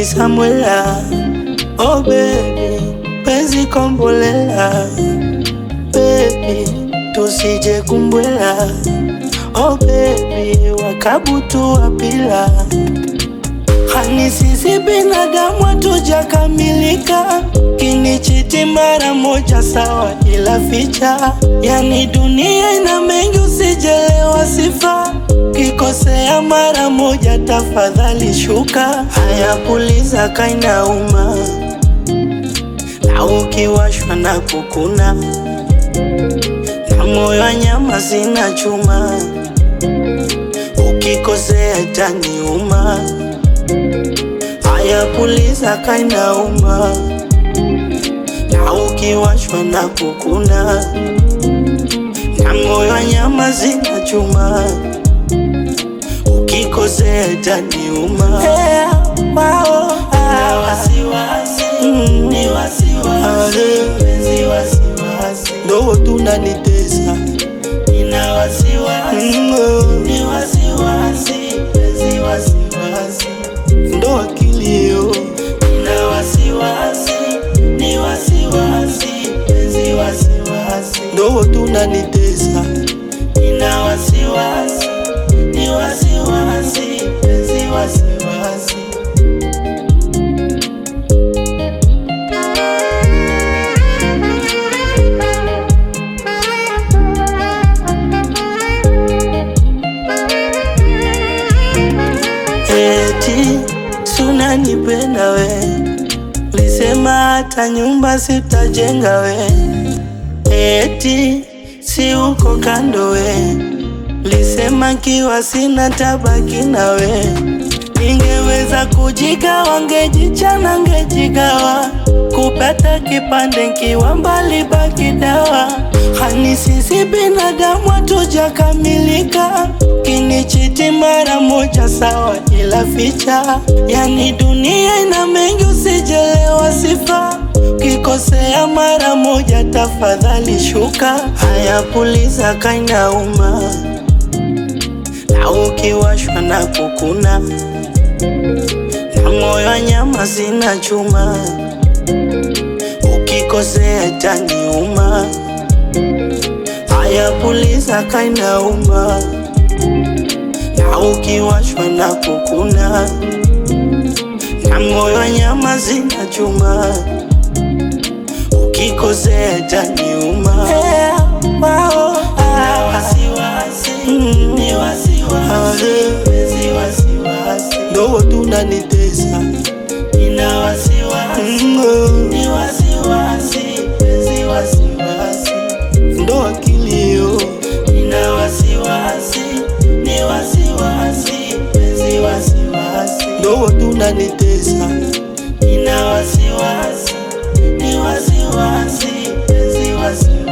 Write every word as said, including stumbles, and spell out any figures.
Samuela, oh baby, penzi kombolela, baby, tusije kumbwela, oh baby, wakabutu wapila. Hani sisi binadamu hatujakamilika, kinichiti mara moja sawa ila ficha. Yani dunia ina mengi usijelewa sifa, kikosea mara moja tafadhali shuka. Haya puliza kainauma, na ukiwashwa na kukuna, na moyo wa nyama sina chuma, ukikosea itaniuma. Haya puliza kainauma, na ukiwashwa na kukuna, na moyo wa nyama sina chuma, ukikosea itaniuma. Hey, wow, Nina wasiwasi, mm, ni wasiwasi, penzi wasiwasi. ndo tunanitesa. Nina wasiwasi, Mm, ni wasiwasi, penzi wasiwasi. ndo akilio. Nina wasiwasi, ni wasiwasi, penzi wasiwasi. Ndo tunanitesa. Nina wasiwasi, ni wasiwasi, penzi wasiwasi. Eti sunanipenda we, lisema hata nyumba sitajenga we. Eti si uko kando we, lisema kiwa sina tabaki na we. Ningeweza kujigawa, ngejichana ngejigawa, kupata kipande nkiwa mbali baki dawa. Hani sisi binadamu hatujakamilika, kinichiti mara moja sawa ila ficha. Yani dunia ina mengi usijelewa sifa, kikosea mara moja tafadhali shuka. Haya puliza kainauma, na ukiwashwa na kukuna, na moyo wa nyama sina chuma, ukikosea itaniuma. Haya puliza kainauma, na ukiwashwa na kukuna, na moyo wa nyama sina chuma, ukikosea itaniuma. Hey, wow, Nina wasiwasi, mm, ni wasiwasi, penzi wasiwasi. ndo tunanitesa. Nina wasiwasi, Mm, ni wasiwasi, penzi wasiwasi. ndo akilio. Nina wasiwasi, ni wasiwasi, penzi wasiwasi. Ndo tunanitesa. Nina wasiwasi, ni wasiwasi, penzi wasiwasi.